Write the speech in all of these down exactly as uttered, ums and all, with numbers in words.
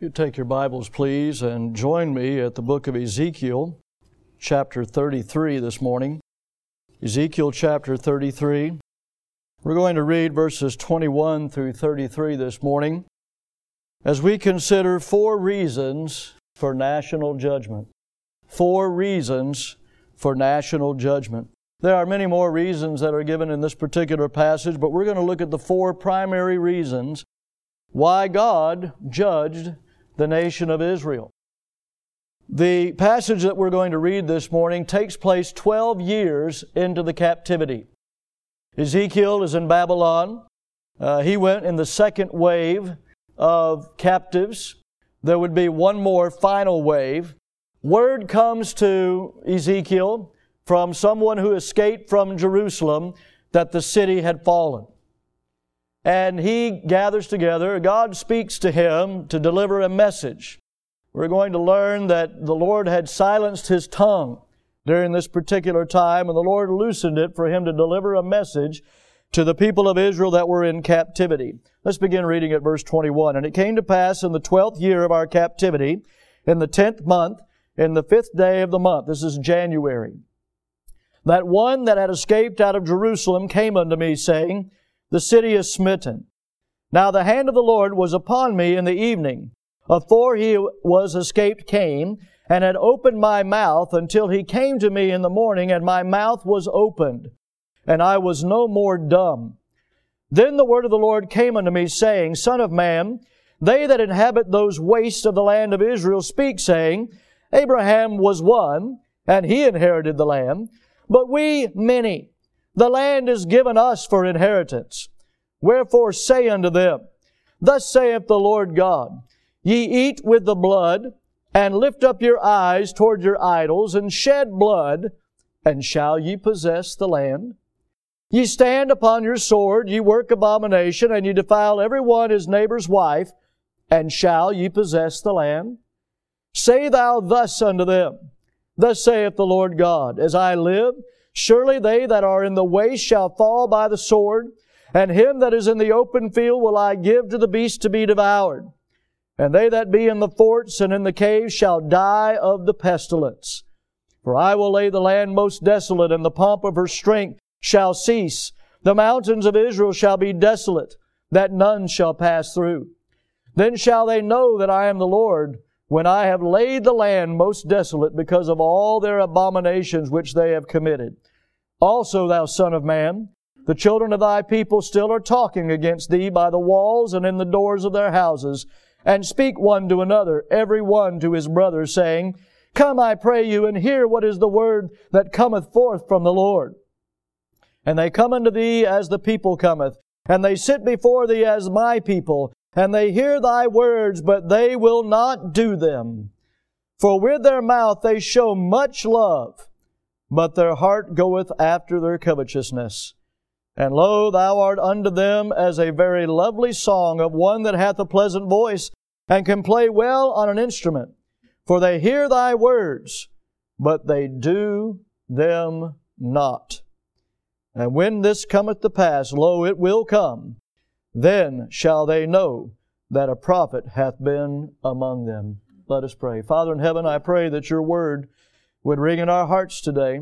You take your Bibles, please, and join me at the book of Ezekiel, chapter thirty-three this morning. Ezekiel chapter thirty-three. We're going to read verses twenty-one through thirty-three this morning as we consider four reasons for national judgment. Four reasons for national judgment. There are many more reasons that are given in this particular passage, but we're going to look at the four primary reasons why God judged the nation of Israel. The passage that we're going to read this morning takes place twelve years into the captivity. Ezekiel is in Babylon. Uh, he went in the second wave of captives. There would be one more final wave. Word comes to Ezekiel from someone who escaped from Jerusalem that the city had fallen. And he gathers together. God speaks to him to deliver a message. We're going to learn that the Lord had silenced his tongue during this particular time, and the Lord loosened it for him to deliver a message to the people of Israel that were in captivity. Let's begin reading at verse twenty-one. And it came to pass in the twelfth year of our captivity, in the tenth month, in the fifth day of the month, this is January, that one that had escaped out of Jerusalem came unto me, saying, The city is smitten. Now the hand of the Lord was upon me in the evening, afore he was escaped came, and had opened my mouth until he came to me in the morning, and my mouth was opened, and I was no more dumb. Then the word of the Lord came unto me, saying, Son of man, they that inhabit those wastes of the land of Israel speak, saying, Abraham was one, and he inherited the land, but we many. The land is given us for inheritance. Wherefore say unto them, Thus saith the Lord God, Ye eat with the blood, and lift up your eyes toward your idols, and shed blood, and shall ye possess the land? Ye stand upon your sword, ye work abomination, and ye defile every one his neighbor's wife, and shall ye possess the land? Say thou thus unto them, Thus saith the Lord God, As I live, surely they that are in the waste shall fall by the sword, and him that is in the open field will I give to the beast to be devoured. And they that be in the forts and in the caves shall die of the pestilence. For I will lay the land most desolate, and the pomp of her strength shall cease. The mountains of Israel shall be desolate, that none shall pass through. Then shall they know that I am the Lord, when I have laid the land most desolate because of all their abominations which they have committed. Also, thou son of man, the children of thy people still are talking against thee by the walls and in the doors of their houses, and speak one to another, every one to his brother, saying, Come, I pray you, and hear what is the word that cometh forth from the Lord. And they come unto thee as the people cometh, and they sit before thee as my people, and they hear thy words, but they will not do them. For with their mouth they show much love, but their heart goeth after their covetousness. And lo, thou art unto them as a very lovely song of one that hath a pleasant voice, and can play well on an instrument. For they hear thy words, but they do them not. And when this cometh to pass, lo, it will come, then shall they know that a prophet hath been among them. Let us pray. Father in heaven, I pray that your word would ring in our hearts today.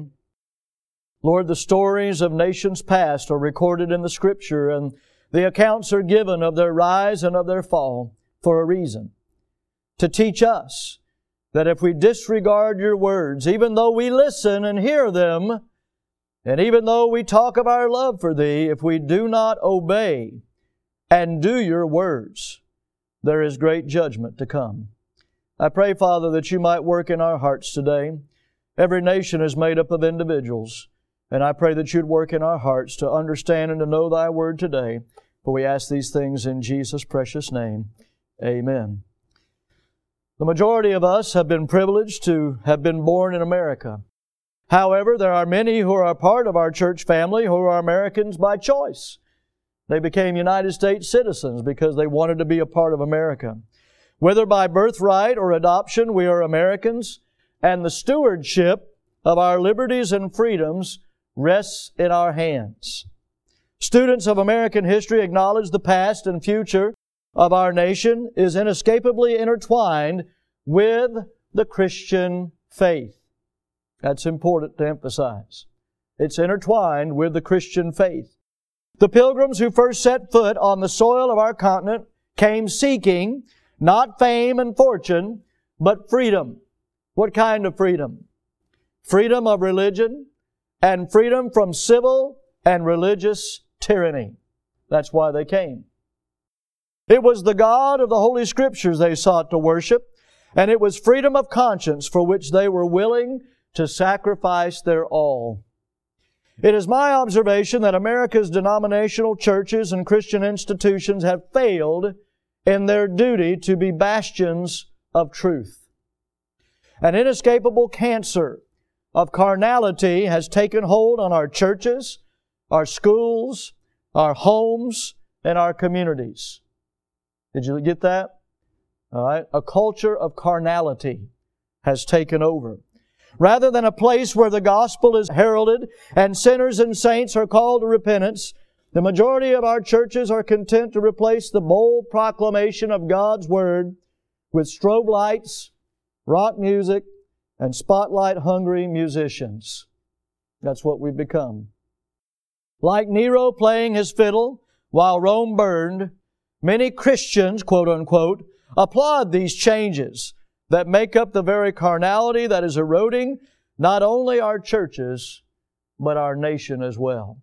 Lord, the stories of nations past are recorded in the Scripture, and the accounts are given of their rise and of their fall for a reason. To teach us that if we disregard your words, even though we listen and hear them, and even though we talk of our love for thee, if we do not obey and do your words, there is great judgment to come. I pray, Father, that you might work in our hearts today. Every nation is made up of individuals, and I pray that you'd work in our hearts to understand and to know thy word today. For we ask these things in Jesus' precious name. Amen. The majority of us have been privileged to have been born in America. However, there are many who are a part of our church family who are Americans by choice. They became United States citizens because they wanted to be a part of America. Whether by birthright or adoption, we are Americans, and the stewardship of our liberties and freedoms rests in our hands. Students of American history acknowledge the past and future of our nation is inescapably intertwined with the Christian faith. That's important to emphasize. It's intertwined with the Christian faith. The pilgrims who first set foot on the soil of our continent came seeking not fame and fortune, but freedom. What kind of freedom? Freedom of religion and freedom from civil and religious tyranny. That's why they came. It was the God of the Holy Scriptures they sought to worship, and it was freedom of conscience for which they were willing to sacrifice their all. It is my observation that America's denominational churches and Christian institutions have failed in their duty to be bastions of truth. An inescapable cancer of carnality has taken hold on our churches, our schools, our homes, and our communities. Did you get that? All right. A culture of carnality has taken over. Rather than a place where the gospel is heralded and sinners and saints are called to repentance, the majority of our churches are content to replace the bold proclamation of God's Word with strobe lights, rock music, and spotlight-hungry musicians. That's what we've become. Like Nero playing his fiddle while Rome burned, many Christians, quote-unquote, applaud these changes that make up the very carnality that is eroding not only our churches, but our nation as well.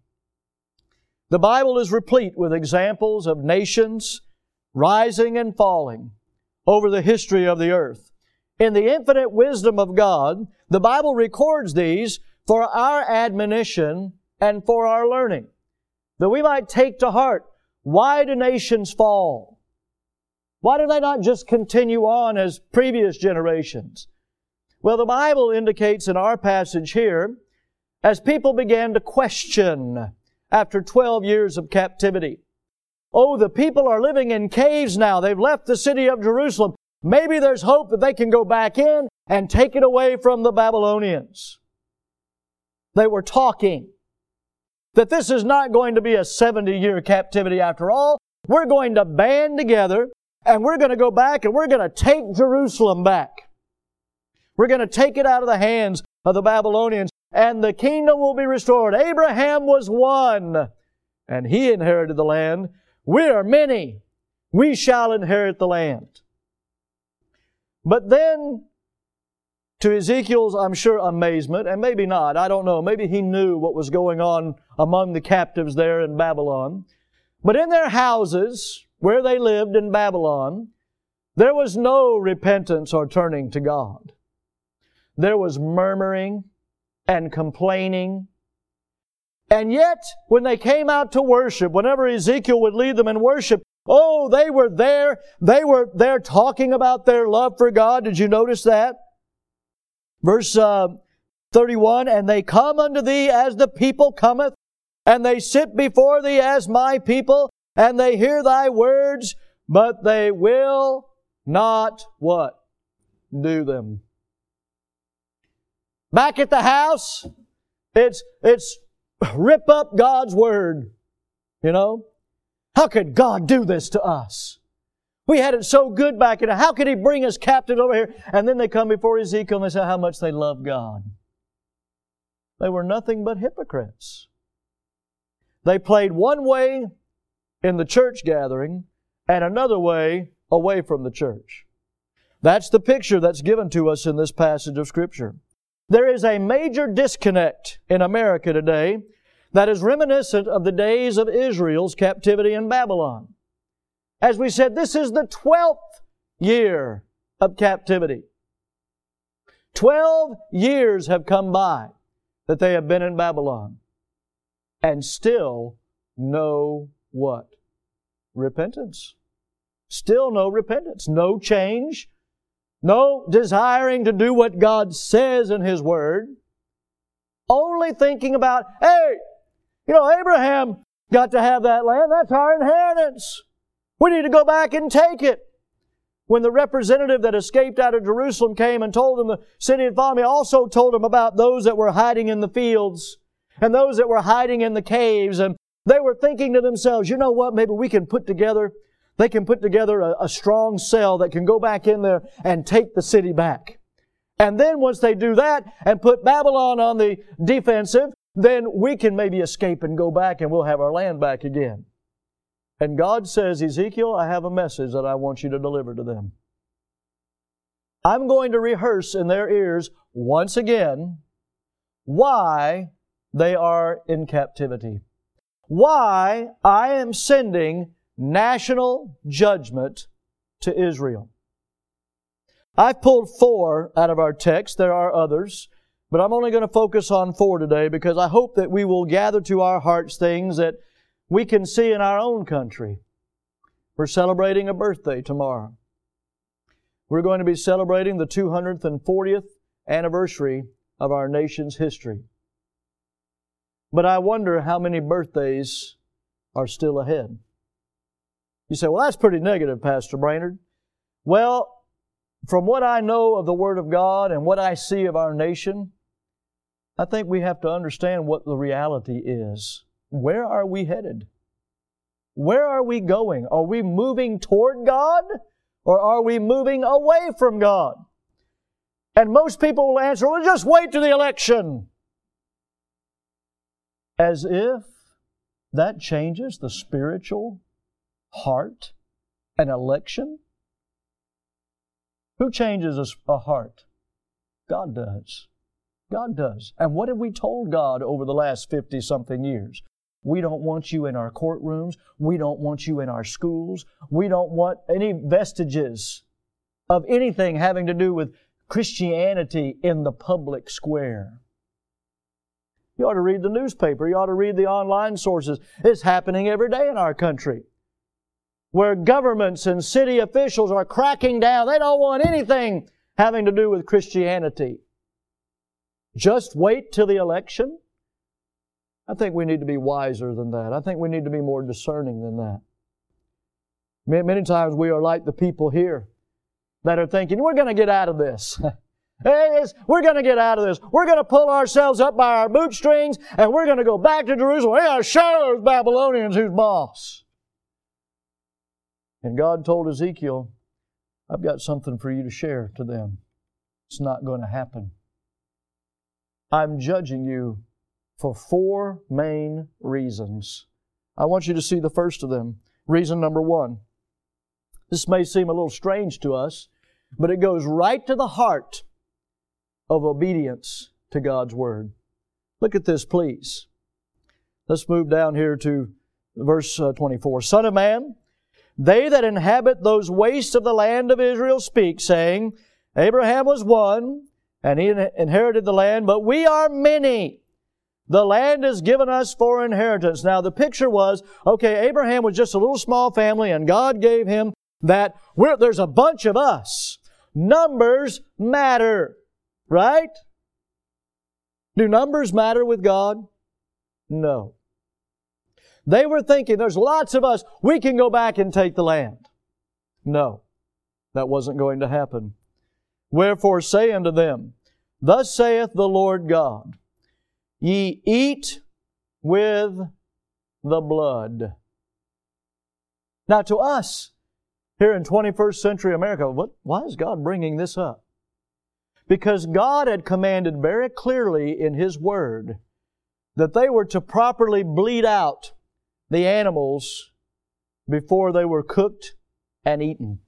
The Bible is replete with examples of nations rising and falling over the history of the earth. In the infinite wisdom of God, the Bible records these for our admonition and for our learning, that we might take to heart, why do nations fall? Why do they not just continue on as previous generations? Well, the Bible indicates in our passage here, as people began to question after twelve years of captivity. Oh, the people are living in caves now. They've left the city of Jerusalem. Maybe there's hope that they can go back in and take it away from the Babylonians. They were talking that this is not going to be a seventy-year captivity after all. We're going to band together and we're going to go back and we're going to take Jerusalem back. We're going to take it out of the hands of the Babylonians and the kingdom will be restored. Abraham was one and he inherited the land. We are many. We shall inherit the land. But then, to Ezekiel's, I'm sure, amazement, and maybe not, I don't know, maybe he knew what was going on among the captives there in Babylon. But in their houses, where they lived in Babylon, there was no repentance or turning to God. There was murmuring and complaining. And yet, when they came out to worship, whenever Ezekiel would lead them in worship, oh, they were there. They were there talking about their love for God. Did you notice that? Verse uh, thirty-one, and they come unto thee as the people cometh, and they sit before thee as my people, and they hear thy words, but they will not what? Do them. Back at the house, it's, it's rip up God's Word. You know? How could God do this to us? We had it so good back in it. How could He bring us captive over here? And then they come before Ezekiel and they say how much they love God. They were nothing but hypocrites. They played one way in the church gathering and another way away from the church. That's the picture that's given to us in this passage of Scripture. There is a major disconnect in America today that is reminiscent of the days of Israel's captivity in Babylon. As we said, this is the twelfth year of captivity. Twelve years have come by that they have been in Babylon. And still no what? Repentance. Still no repentance. No change. No desiring to do what God says in His Word. Only thinking about, hey, you know, Abraham got to have that land. That's our inheritance. We need to go back and take it. When the representative that escaped out of Jerusalem came and told them the city had fallen, he also told them about those that were hiding in the fields and those that were hiding in the caves. And they were thinking to themselves, you know what, maybe we can put together They can put together a, a strong cell that can go back in there and take the city back. And then once they do that and put Babylon on the defensive, then we can maybe escape and go back and we'll have our land back again. And God says, Ezekiel, I have a message that I want you to deliver to them. I'm going to rehearse in their ears once again why they are in captivity. Why I am sending national judgment to Israel. I've pulled four out of our text. There are others, but I'm only going to focus on four today because I hope that we will gather to our hearts things that we can see in our own country. We're celebrating a birthday tomorrow. We're going to be celebrating the two hundred fortieth anniversary of our nation's history. But I wonder how many birthdays are still ahead. You say, well, that's pretty negative, Pastor Brainerd. Well, from what I know of the Word of God and what I see of our nation, I think we have to understand what the reality is. Where are we headed? Where are we going? Are we moving toward God or are we moving away from God? And most people will answer, well, just wait till the election. As if that changes the spiritual heart, an election. Who changes a, a heart? God does. God does. And what have we told God over the last fifty-something years? We don't want you in our courtrooms. We don't want you in our schools. We don't want any vestiges of anything having to do with Christianity in the public square. You ought to read the newspaper. You ought to read the online sources. It's happening every day in our country, where governments and city officials are cracking down. They don't want anything having to do with Christianity. Just wait till the election? I think we need to be wiser than that. I think we need to be more discerning than that. Many times we are like the people here that are thinking, we're going to get out of this. We're going to get out of this. We're going to pull ourselves up by our bootstrings and we're going to go back to Jerusalem. We're going to show those Babylonians who's boss. And God told Ezekiel, I've got something for you to share to them. It's not going to happen. I'm judging you for four main reasons. I want you to see the first of them. Reason number one. This may seem a little strange to us, but it goes right to the heart of obedience to God's Word. Look at this, please. Let's move down here to verse twenty-four. Son of man, they that inhabit those wastes of the land of Israel speak, saying, Abraham was one, and he inherited the land, but we are many. The land is given us for inheritance. Now the picture was, okay, Abraham was just a little small family, and God gave him that we're, there's a bunch of us. Numbers matter, right? Do numbers matter with God? No. They were thinking, there's lots of us, we can go back and take the land. No, that wasn't going to happen. Wherefore say unto them, Thus saith the Lord God, Ye eat with the blood. Now to us, here in twenty-first century America, what, why is God bringing this up? Because God had commanded very clearly in His Word that they were to properly bleed out the animals before they were cooked and eaten.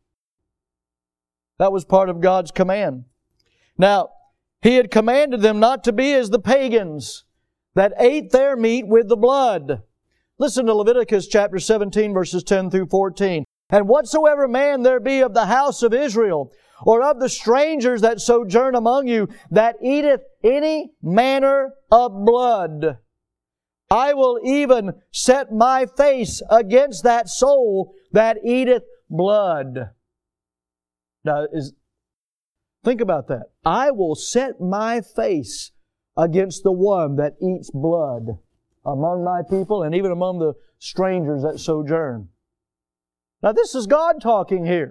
That was part of God's command. Now, He had commanded them not to be as the pagans that ate their meat with the blood. Listen to Leviticus chapter seventeen, verses ten through fourteen. And whatsoever man there be of the house of Israel, or of the strangers that sojourn among you, that eateth any manner of blood, I will even set my face against that soul that eateth blood. Now, is, think about that. I will set my face against the one that eats blood among my people and even among the strangers that sojourn. Now, this is God talking here.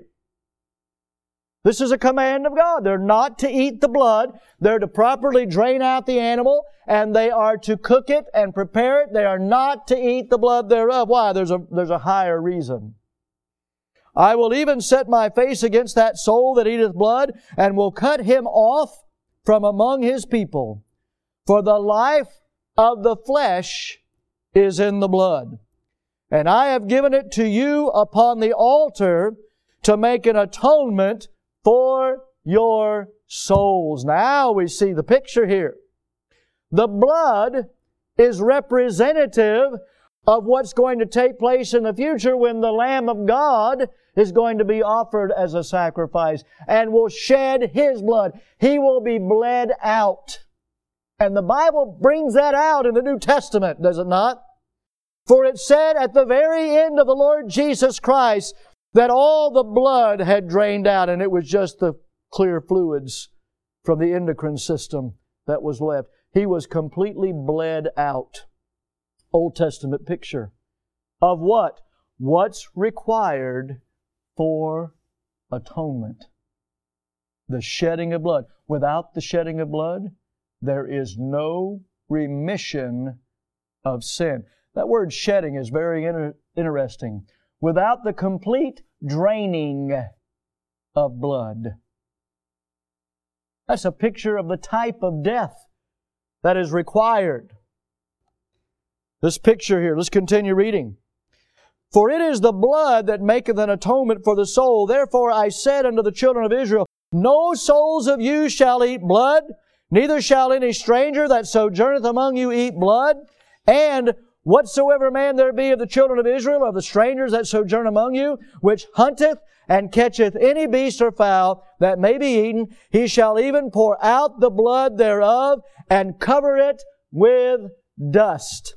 This is a command of God. They're not to eat the blood. They're to properly drain out the animal, and they are to cook it and prepare it. They are not to eat the blood thereof. Why? There's a, there's a higher reason. I will even set my face against that soul that eateth blood, and will cut him off from among his people. For the life of the flesh is in the blood. And I have given it to you upon the altar to make an atonement for your souls. Now we see the picture here. The blood is representative of what's going to take place in the future when the Lamb of God is going to be offered as a sacrifice and will shed His blood. He will be bled out. And the Bible brings that out in the New Testament, does it not? For it said at the very end of the Lord Jesus Christ that all the blood had drained out, and it was just the clear fluids from the endocrine system that was left. He was completely bled out. Old Testament picture of what? What's required for atonement. The shedding of blood. Without the shedding of blood, there is no remission of sin. That word shedding is very inter- interesting. Without the complete draining of blood. That's a picture of the type of death that is required. This picture here, let's continue reading. For it is the blood that maketh an atonement for the soul. Therefore I said unto the children of Israel, no souls of you shall eat blood, neither shall any stranger that sojourneth among you eat blood. And whatsoever man there be of the children of Israel, of the strangers that sojourn among you, which hunteth and catcheth any beast or fowl that may be eaten, he shall even pour out the blood thereof and cover it with dust.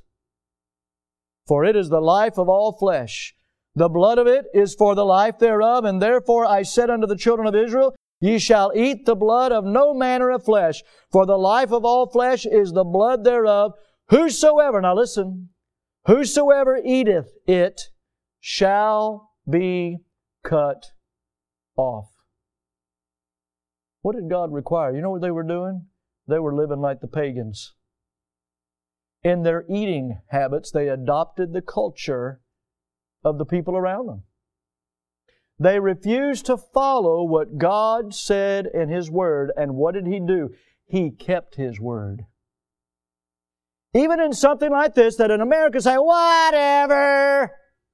For it is the life of all flesh. The blood of it is for the life thereof, and therefore I said unto the children of Israel, ye shall eat the blood of no manner of flesh, for the life of all flesh is the blood thereof. Whosoever, now listen, whosoever eateth it shall be cut off. What did God require? You know what they were doing? They were living like the pagans. In their eating habits, they adopted the culture of the people around them. They refused to follow what God said in His Word. And what did He do? He kept His Word. Even in something like this, that in America say, whatever.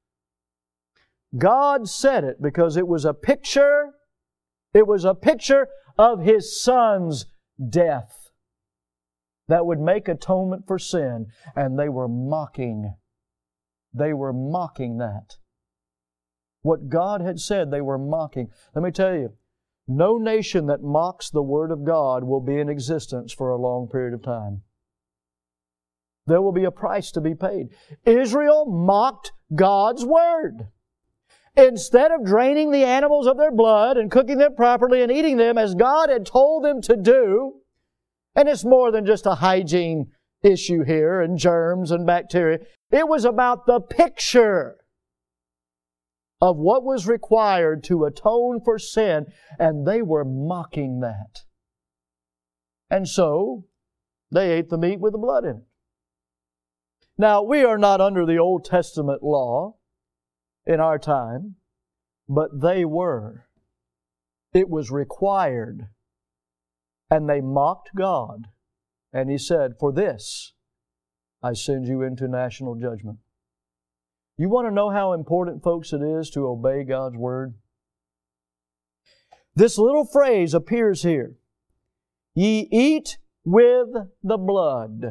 God said it because it was a picture, it was a picture of His Son's death that would make atonement for sin. And they were mocking. They were mocking that. What God had said, they were mocking. Let me tell you, no nation that mocks the Word of God will be in existence for a long period of time. There will be a price to be paid. Israel mocked God's Word. Instead of draining the animals of their blood and cooking them properly and eating them as God had told them to do, and it's more than just a hygiene issue here and germs and bacteria. It was about the picture of what was required to atone for sin, and they were mocking that. And so, they ate the meat with the blood in it. Now, we are not under the Old Testament law in our time, but they were. It was required. And they mocked God. And He said, for this, I send you into national judgment. You want to know how important, folks, it is to obey God's Word? This little phrase appears here. Ye eat with the blood.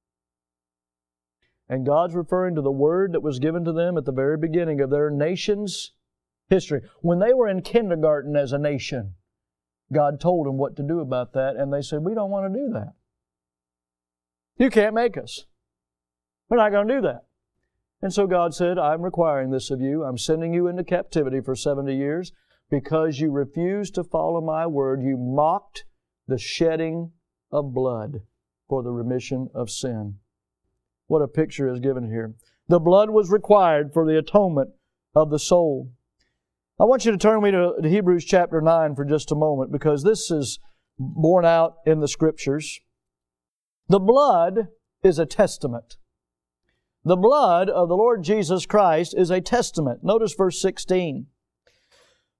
And God's referring to the Word that was given to them at the very beginning of their nation's history. When they were in kindergarten as a nation, God told them what to do about that, and they said, we don't want to do that. You can't make us. We're not going to do that. And so God said, I'm requiring this of you. I'm sending you into captivity for seventy years because you refused to follow my word. You mocked the shedding of blood for the remission of sin. What a picture is given here. The blood was required for the atonement of the soul. I want you to turn me to Hebrews chapter nine for just a moment, because this is borne out in the Scriptures. The blood is a testament. The blood of the Lord Jesus Christ is a testament. Notice verse sixteen.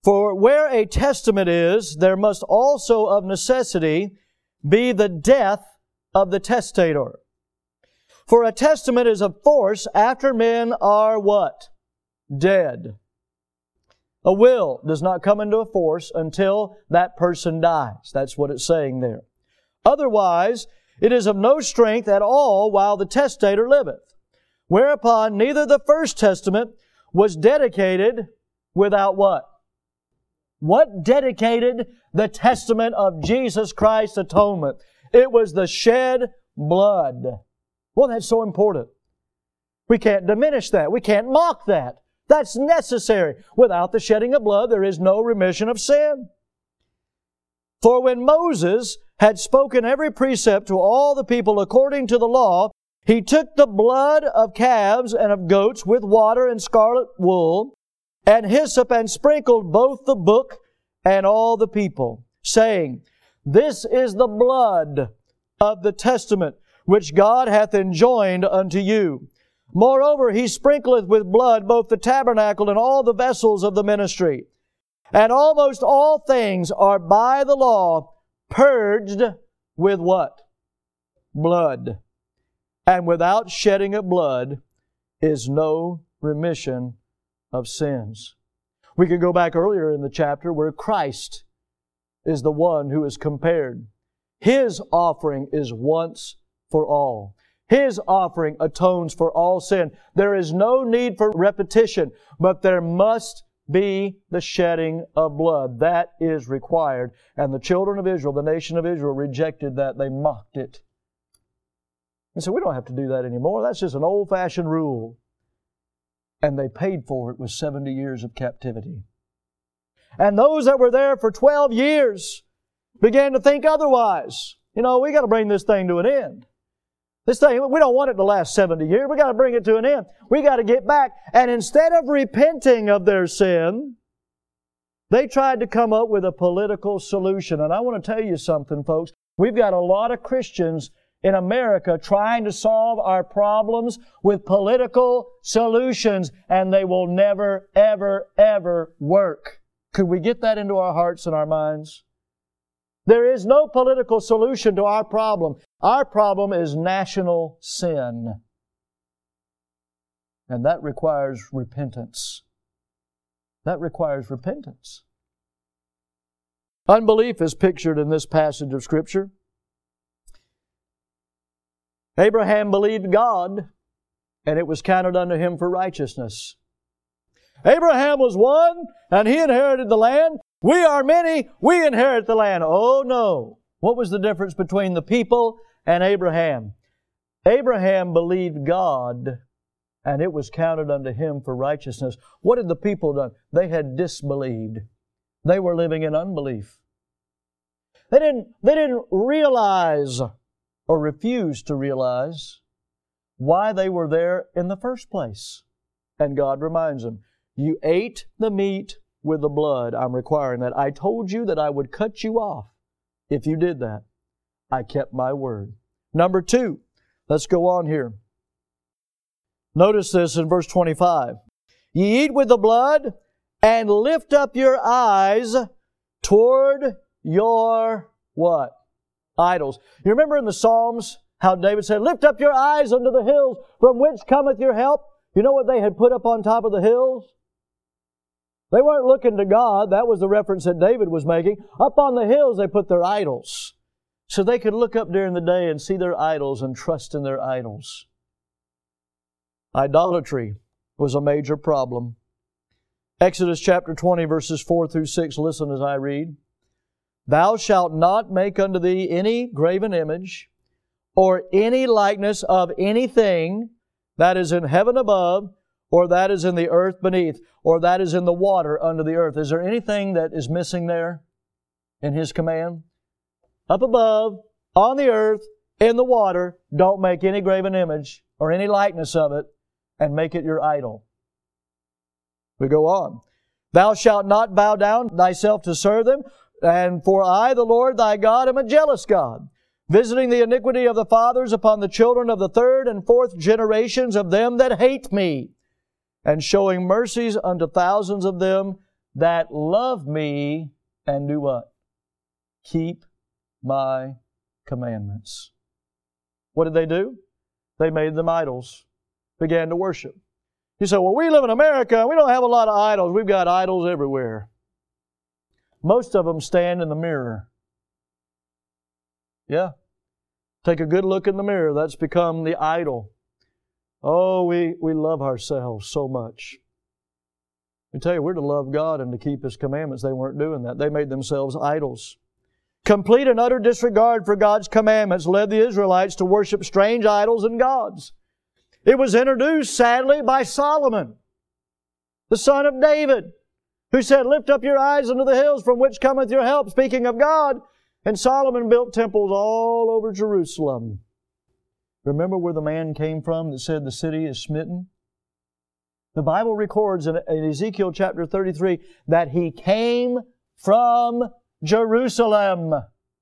For where a testament is, there must also of necessity be the death of the testator. For a testament is of force after men are what? Dead. A will does not come into force until that person dies. That's what it's saying there. Otherwise, it is of no strength at all while the testator liveth. Whereupon neither the first testament was dedicated without what? What dedicated the testament of Jesus Christ's atonement? It was the shed blood. Well, that's so important. We can't diminish that. We can't mock that. That's necessary. Without the shedding of blood, there is no remission of sin. For when Moses had spoken every precept to all the people according to the law, he took the blood of calves and of goats with water and scarlet wool, and hyssop, and sprinkled both the book and all the people, saying, This is the blood of the testament which God hath enjoined unto you. Moreover, he sprinkleth with blood both the tabernacle and all the vessels of the ministry. And almost all things are by the law purged with what? Blood. And without shedding of blood is no remission of sins. We could go back earlier in the chapter where Christ is the one who is compared. His offering is once for all. His offering atones for all sin. There is no need for repetition, but there must be the shedding of blood. That is required. And the children of Israel, the nation of Israel, rejected that. They mocked it. And so we don't have to do that anymore. That's just an old-fashioned rule. And they paid for it with seventy years of captivity. And those that were there for twelve years began to think otherwise. You know, we got to bring this thing to an end. This thing, we don't want it to last seventy years. We got to bring it to an end. We got to get back. And instead of repenting of their sin, they tried to come up with a political solution. And I want to tell you something, folks. We've got a lot of Christians in America trying to solve our problems with political solutions, and they will never, ever, ever work. Could we get that into our hearts and our minds? There is no political solution to our problem. Our problem is national sin. And that requires repentance. That requires repentance. Unbelief is pictured in this passage of Scripture. Abraham believed God, and it was counted unto him for righteousness. Abraham was one, and he inherited the land. We are many, we inherit the land. Oh no. What was the difference between the people and Abraham? Abraham believed God, and it was counted unto him for righteousness. What had the people done? They had disbelieved. They were living in unbelief. They didn't, they didn't realize or refuse to realize why they were there in the first place. And God reminds them, you ate the meat with the blood. I'm requiring that. I told you that I would cut you off if you did that. I kept my word. Number two, let's go on here. Notice this in verse twenty-five. Ye eat with the blood and lift up your eyes toward your what? Idols. You remember in the Psalms how David said, lift up your eyes unto the hills from which cometh your help. You know what they had put up on top of the hills? They weren't looking to God. That was the reference that David was making. Up on the hills they put their idols. So they could look up during the day and see their idols and trust in their idols. Idolatry was a major problem. Exodus chapter twenty verses four through six, listen as I read. Thou shalt not make unto thee any graven image, or any likeness of anything that is in heaven above, or that is in the earth beneath, or that is in the water under the earth. Is there anything that is missing there in His command? Up above, on the earth, in the water, don't make any graven image or any likeness of it and make it your idol. We go on. Thou shalt not bow down thyself to serve them, and for I, the Lord thy God, am a jealous God, visiting the iniquity of the fathers upon the children of the third and fourth generations of them that hate me, and showing mercies unto thousands of them that love me and do what? Keep my commandments. What did they do? They made them idols, began to worship. You say, well, we live in America and we don't have a lot of idols. We've got idols everywhere. Most of them stand in the mirror. Yeah. Take a good look in the mirror. That's become the idol. Oh, we, we love ourselves so much. I tell you, we're to love God and to keep His commandments. They weren't doing that. They made themselves idols. Complete and utter disregard for God's commandments led the Israelites to worship strange idols and gods. It was introduced, sadly, by Solomon, the son of David, who said, lift up your eyes unto the hills from which cometh your help, speaking of God. And Solomon built temples all over Jerusalem. Remember where the man came from that said the city is smitten? The Bible records in Ezekiel chapter thirty-three that he came from Jerusalem.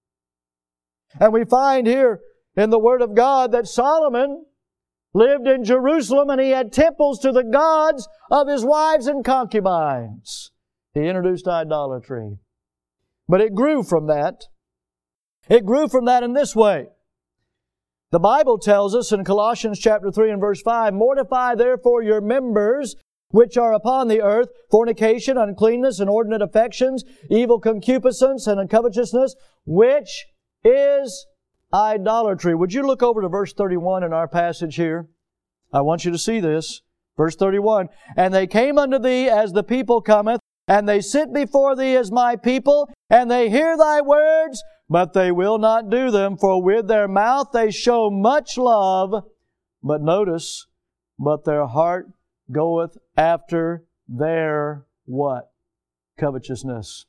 And we find here in the Word of God that Solomon lived in Jerusalem and he had temples to the gods of his wives and concubines. He introduced idolatry. But it grew from that. It grew from that in this way. The Bible tells us in Colossians chapter three and verse five, mortify therefore your members which are upon the earth, fornication, uncleanness, inordinate affections, evil concupiscence, and covetousness, which is idolatry. Would you look over to verse thirty-one in our passage here? I want you to see this. Verse thirty-one, and they came unto thee as the people cometh, and they sit before thee as my people, and they hear thy words, but they will not do them, for with their mouth they show much love. But notice, but their heart goeth after their what? Covetousness.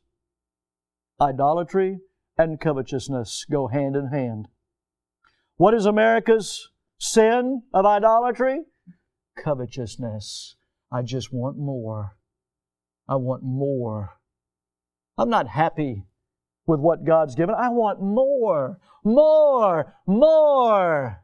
Idolatry and covetousness go hand in hand. What is America's sin of idolatry? Covetousness. I just want more. I want more. I'm not happy with what God's given. I want more, more, more.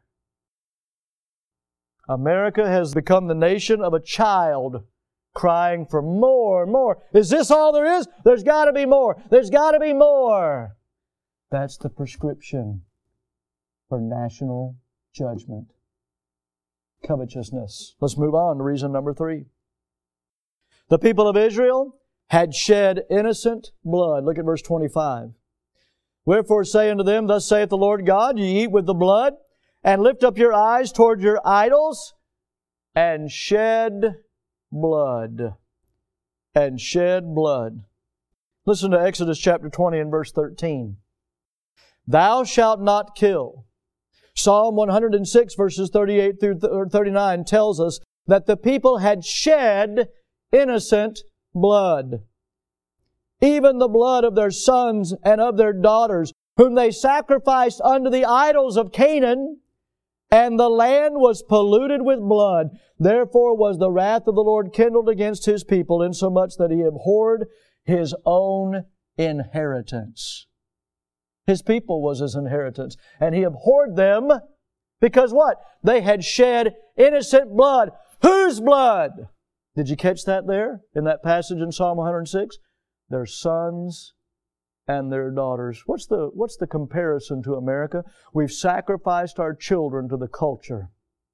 America has become the nation of a child crying for more, more. Is this all there is? There's got to be more. There's got to be more. That's the prescription for national judgment. Covetousness. Let's move on to reason number three. The people of Israel had shed innocent blood. Look at verse twenty-five. Wherefore say unto them, thus saith the Lord God, ye eat with the blood, and lift up your eyes toward your idols, and shed blood. And shed blood. Listen to Exodus chapter twenty and verse thirteen. Thou shalt not kill. Psalm one hundred six verses thirty-eight through thirty-nine tells us that the people had shed innocent blood. Even the blood of their sons and of their daughters, whom they sacrificed unto the idols of Canaan, and the land was polluted with blood. Therefore was the wrath of the Lord kindled against His people, insomuch that He abhorred His own inheritance. His people was His inheritance. And He abhorred them because what? They had shed innocent blood. Whose blood? Did you catch that there in that passage in Psalm one hundred six? Their sons and their daughters. What's the, what's the comparison to America? We've sacrificed our children to the culture.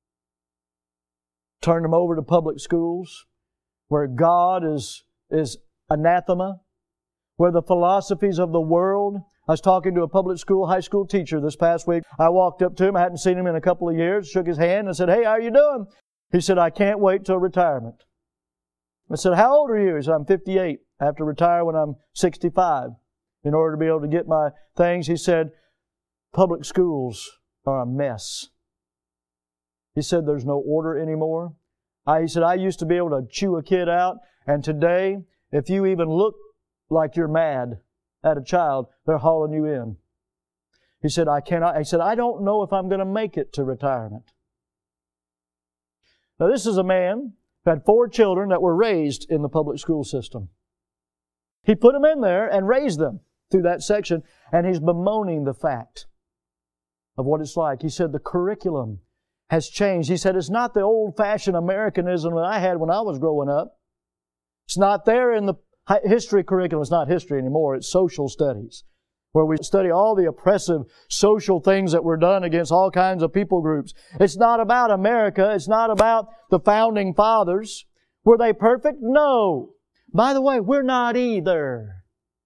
Turned them over to public schools where God is, is anathema, where the philosophies of the world. I was talking to a public school, high school teacher this past week. I walked up to him. I hadn't seen him in a couple of years. Shook his hand and said, hey, how are you doing? He said, I can't wait till retirement. I said, how old are you? He said, I'm fifty-eight. I have to retire when I'm sixty-five in order to be able to get my things. He said, public schools are a mess. He said, there's no order anymore. I, he said, I used to be able to chew a kid out, and today, if you even look like you're mad at a child, they're hauling you in. He said, I cannot. He said, I don't know if I'm going to make it to retirement. Now, this is a man who had four children that were raised in the public school system. He put them in there and raised them through that section, and he's bemoaning the fact of what it's like. He said the curriculum has changed. He said it's not the old-fashioned Americanism that I had when I was growing up. It's not there in the hi- history curriculum is not history anymore, it's social studies, where we study all the oppressive social things that were done against all kinds of people groups. It's not about America. It's not about the founding fathers. Were they perfect? No. By the way, we're not either.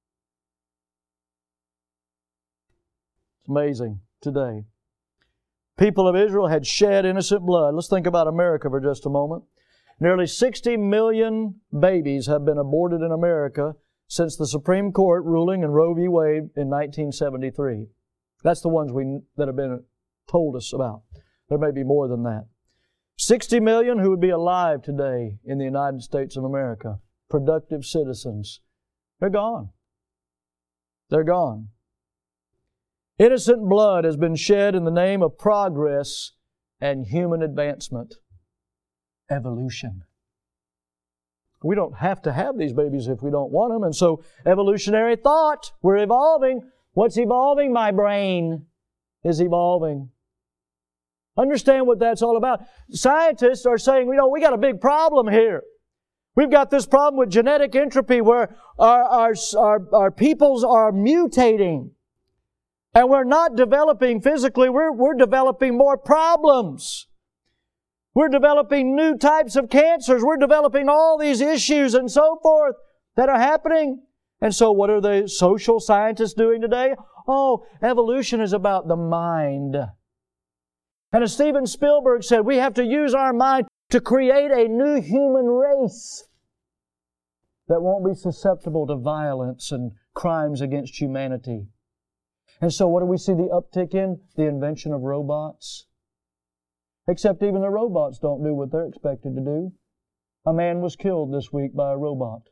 It's amazing today. People of Israel had shed innocent blood. Let's think about America for just a moment. Nearly sixty million babies have been aborted in America since the Supreme Court ruling in Roe v. Wade in nineteen seventy-three. That's the ones we that have been told us about. There may be more than that. sixty million who would be alive today in the United States of America, productive citizens. They're gone. They're gone. Innocent blood has been shed in the name of progress and human advancement. Evolution. We don't have to have these babies if we don't want them. And so evolutionary thought, we're evolving. What's evolving? My brain is evolving. Understand what that's all about. Scientists are saying, you know, we got a big problem here. We've got this problem with genetic entropy where our, our, our, our peoples are mutating. And we're not developing physically, we're, we're developing more problems. We're developing new types of cancers. We're developing all these issues and so forth that are happening. And so what are the social scientists doing today? Oh, evolution is about the mind. And as Steven Spielberg said, we have to use our mind to create a new human race that won't be susceptible to violence and crimes against humanity. And so what do we see the uptick in? The invention of robots. Except even the robots don't do what they're expected to do. A man was killed this week by a robot.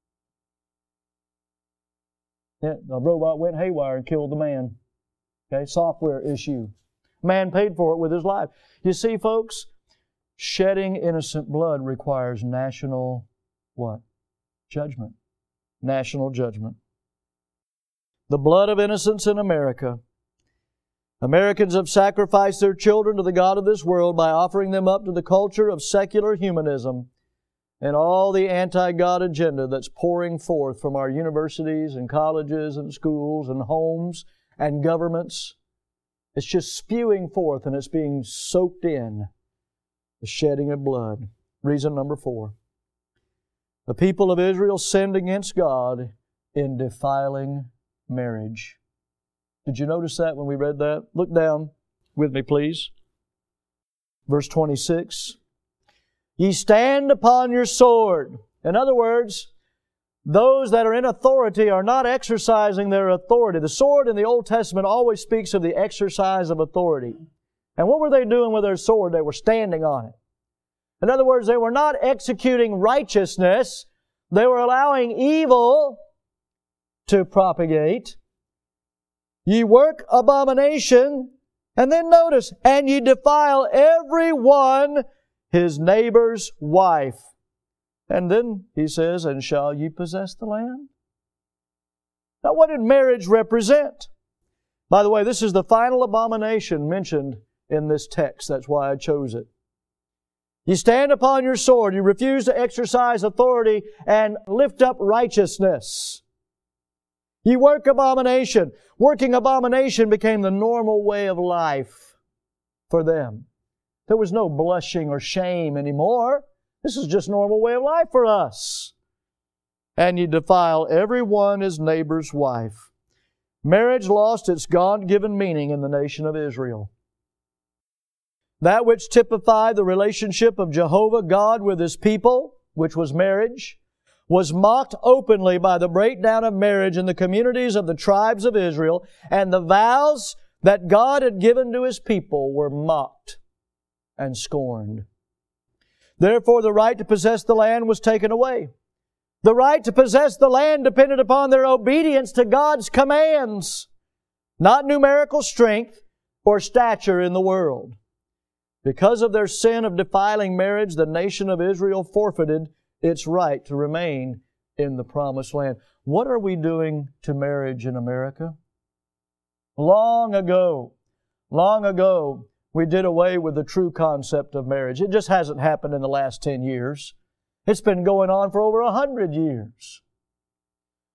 Yeah, the robot went haywire and killed the man. Okay, software issue. Man paid for it with his life. You see, folks, shedding innocent blood requires national what? Judgment. National judgment. The blood of innocence in America. Americans have sacrificed their children to the God of this world by offering them up to the culture of secular humanism and all the anti-God agenda that's pouring forth from our universities and colleges and schools and homes and governments. It's just spewing forth and it's being soaked in. The shedding of blood. Reason number four. The people of Israel sinned against God in defiling marriage. Did you notice that when we read that? Look down with me, please. Verse twenty-six. Ye stand upon your sword. In other words, those that are in authority are not exercising their authority. The sword in the Old Testament always speaks of the exercise of authority. And what were they doing with their sword? They were standing on it. In other words, they were not executing righteousness. They were allowing evil to propagate. Ye work abomination, and then notice, and ye defile every one his neighbor's wife. And then he says, and shall ye possess the land? Now what did marriage represent? By the way, this is the final abomination mentioned in this text. That's why I chose it. You stand upon your sword. You refuse to exercise authority and lift up righteousness. You work abomination. Working abomination became the normal way of life for them. There was no blushing or shame anymore. This is just normal way of life for us. And you defile every one his neighbor's wife. Marriage lost its God-given meaning in the nation of Israel. That which typified the relationship of Jehovah God with His people, which was marriage, was mocked openly by the breakdown of marriage in the communities of the tribes of Israel, and the vows that God had given to His people were mocked and scorned. Therefore, the right to possess the land was taken away. The right to possess the land depended upon their obedience to God's commands, not numerical strength or stature in the world. Because of their sin of defiling marriage, the nation of Israel forfeited its right to remain in the promised land. What are we doing to marriage in America? Long ago, long ago, we did away with the true concept of marriage. It just hasn't happened in the last ten years. It's been going on for over a hundred years.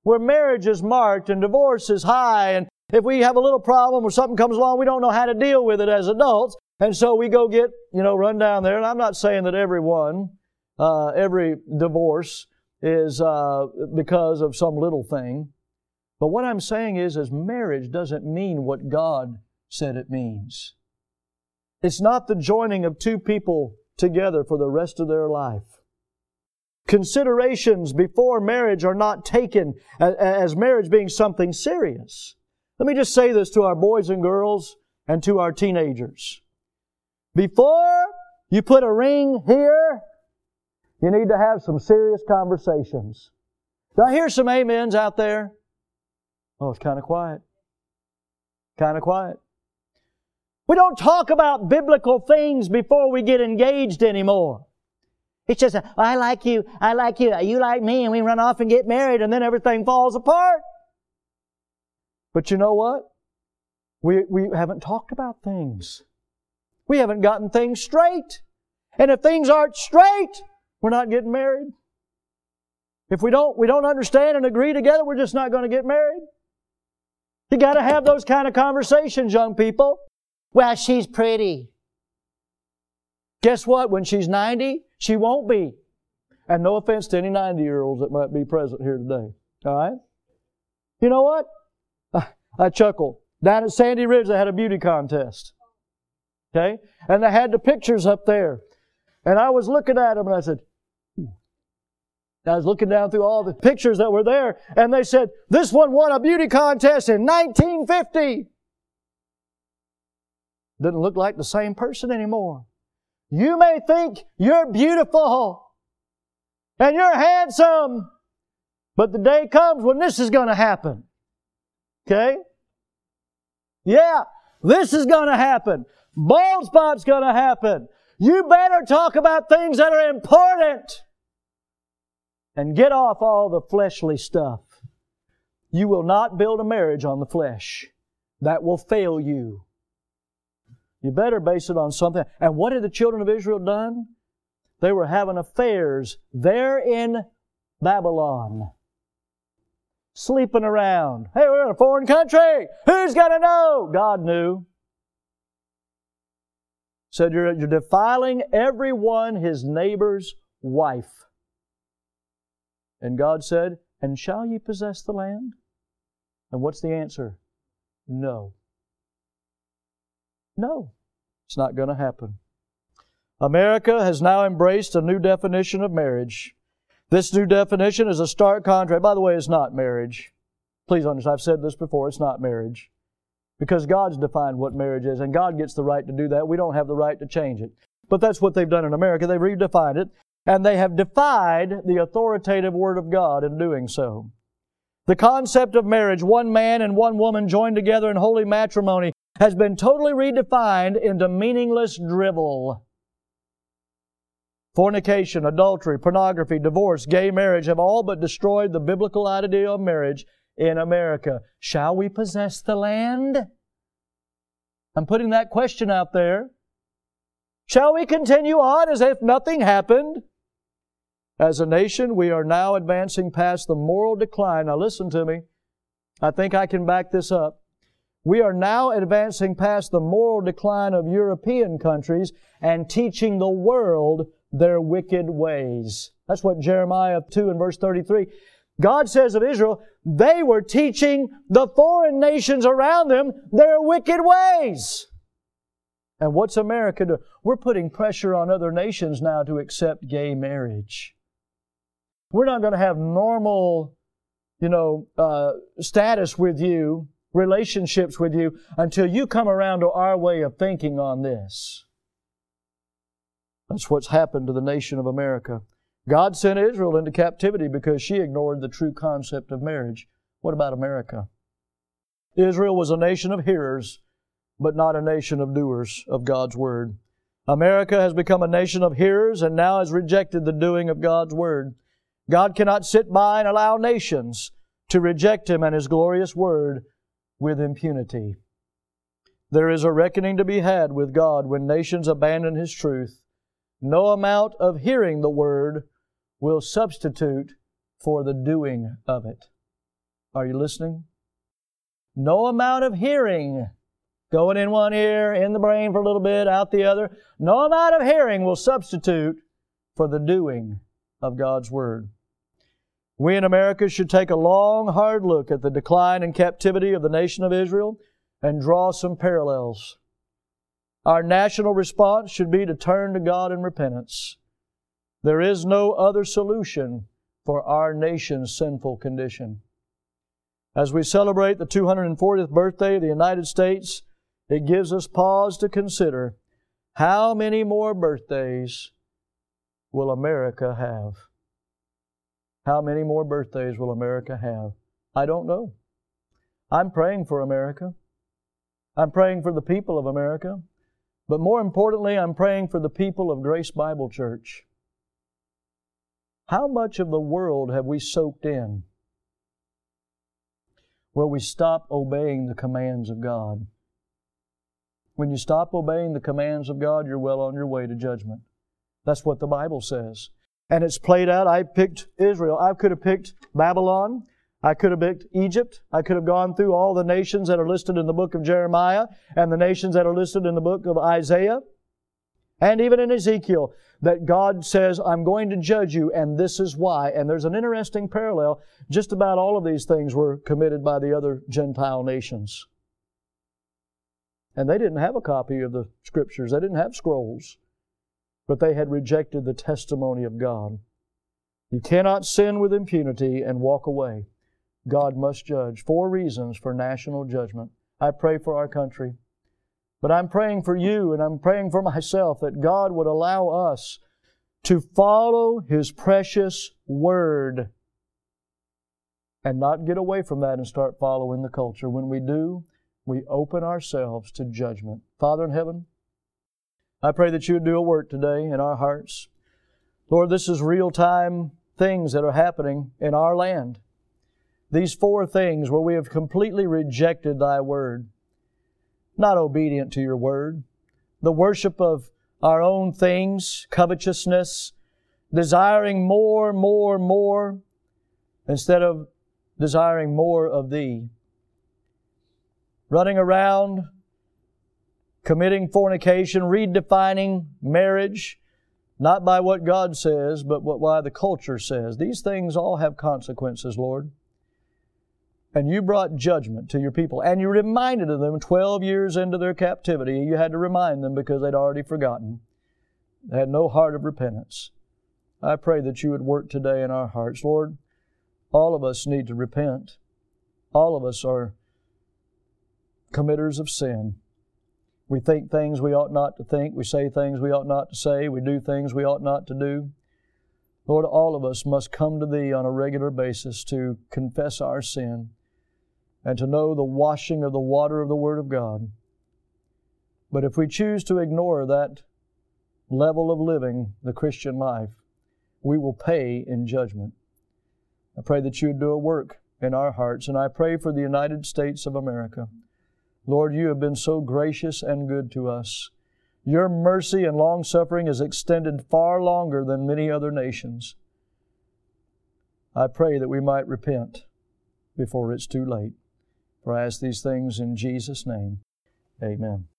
where marriage is marked and divorce is high, and if we have a little problem or something comes along, we don't know how to deal with it as adults, and so we go get, you know, run down there. And I'm not saying that everyone, uh, every divorce is uh, because of some little thing. But what I'm saying is, is marriage doesn't mean what God said it means. It's not the joining of two people together for the rest of their life. Considerations before marriage are not taken as marriage being something serious. Let me just say this to our boys and girls and to our teenagers. Before you put a ring here, you need to have some serious conversations. Do I hear some amens out there? Oh, it's kind of quiet. Kind of quiet. We don't talk about biblical things before we get engaged anymore. It's just, a, I like you, I like you, you like me, and we run off and get married, and then everything falls apart. But you know what? We, we haven't talked about things. We haven't gotten things straight. And if things aren't straight, we're not getting married. If we don't, we don't understand and agree together, we're just not going to get married. You got to have those kind of conversations, young people. Well, she's pretty. Guess what? When she's ninety, she won't be. And no offense to any ninety-year-olds that might be present here today. All right? You know what? I, I chuckle. Down at Sandy Ridge, they had a beauty contest. Okay? And they had the pictures up there. And I was looking at them and I said, hmm. I was looking down through all the pictures that were there, and they said, this one won a beauty contest in nineteen fifty. Doesn't look like the same person anymore. You may think you're beautiful and you're handsome, but the day comes when this is going to happen. Okay? Yeah, this is going to happen. Bald spot's going to happen. You better talk about things that are important and get off all the fleshly stuff. You will not build a marriage on the flesh. That will fail you. You better base it on something. And what had the children of Israel done? They were having affairs there in Babylon. Sleeping around. Hey, we're in a foreign country. Who's got to know? God knew. Said, you're, you're defiling everyone his neighbor's wife. And God said, and shall ye possess the land? And what's the answer? No. No, it's not going to happen. America has now embraced a new definition of marriage. This new definition is a stark contrast. By the way, it's not marriage. Please understand, I've said this before, it's not marriage. Because God's defined what marriage is, and God gets the right to do that. We don't have the right to change it. But that's what they've done in America. They've redefined it, and they have defied the authoritative Word of God in doing so. The concept of marriage, one man and one woman joined together in holy matrimony, has been totally redefined into meaningless drivel. Fornication, adultery, pornography, divorce, gay marriage have all but destroyed the biblical idea of marriage in America. Shall we possess the land? I'm putting that question out there. Shall we continue on as if nothing happened? As a nation, we are now advancing past the moral decline. Now listen to me. I think I can back this up. We are now advancing past the moral decline of European countries and teaching the world their wicked ways. That's what Jeremiah two and verse thirty-three. God says of Israel, they were teaching the foreign nations around them their wicked ways. And what's America doing? We're putting pressure on other nations now to accept gay marriage. We're not going to have normal, you know, uh, status with you, relationships with you, until you come around to our way of thinking on this. That's what's happened to the nation of America. God sent Israel into captivity because she ignored the true concept of marriage. What about America? Israel was a nation of hearers, but not a nation of doers of God's Word. America has become a nation of hearers and now has rejected the doing of God's Word. God cannot sit by and allow nations to reject Him and His glorious Word with impunity. There is a reckoning to be had with God when nations abandon His truth. No amount of hearing the Word will substitute for the doing of it. Are you listening? No amount of hearing, going in one ear, in the brain for a little bit, out the other. No amount of hearing will substitute for the doing of God's Word. We in America should take a long, hard look at the decline and captivity of the nation of Israel and draw some parallels. Our national response should be to turn to God in repentance. There is no other solution for our nation's sinful condition. As we celebrate the two hundred fortieth birthday of the United States, it gives us pause to consider how many more birthdays will America have? How many more birthdays will America have? I don't know. I'm praying for America. I'm praying for the people of America. But more importantly, I'm praying for the people of Grace Bible Church. How much of the world have we soaked in where we stop obeying the commands of God? When you stop obeying the commands of God, you're well on your way to judgment. That's what the Bible says. And it's played out. I picked Israel. I could have picked Babylon. I could have picked Egypt. I could have gone through all the nations that are listed in the book of Jeremiah and the nations that are listed in the book of Isaiah and even in Ezekiel, that God says, I'm going to judge you, and this is why. And there's an interesting parallel. Just about all of these things were committed by the other Gentile nations. And they didn't have a copy of the Scriptures. They didn't have scrolls. But they had rejected the testimony of God. You cannot sin with impunity and walk away. God must judge. Four reasons for national judgment. I pray for our country. But I'm praying for you and I'm praying for myself that God would allow us to follow His precious Word and not get away from that and start following the culture. When we do, we open ourselves to judgment. Father in heaven, I pray that you would do a work today in our hearts. Lord, this is real-time things that are happening in our land. These four things where we have completely rejected Thy Word, not obedient to Your Word, the worship of our own things, covetousness, desiring more, more, more, instead of desiring more of Thee. Running around, committing fornication, redefining marriage, not by what God says, but what why the culture says. These things all have consequences, Lord. And you brought judgment to your people. And you reminded them twelve years into their captivity. You had to remind them because they'd already forgotten. They had no heart of repentance. I pray that you would work today in our hearts. Lord, all of us need to repent. All of us are committers of sin. We think things we ought not to think. We say things we ought not to say. We do things we ought not to do. Lord, all of us must come to Thee on a regular basis to confess our sin and to know the washing of the water of the Word of God. But if we choose to ignore that level of living the Christian life, we will pay in judgment. I pray that you would do a work in our hearts, and I pray for the United States of America. Lord, you have been so gracious and good to us. Your mercy and long-suffering is extended far longer than many other nations. I pray that we might repent before it's too late. For I ask these things in Jesus' name. Amen.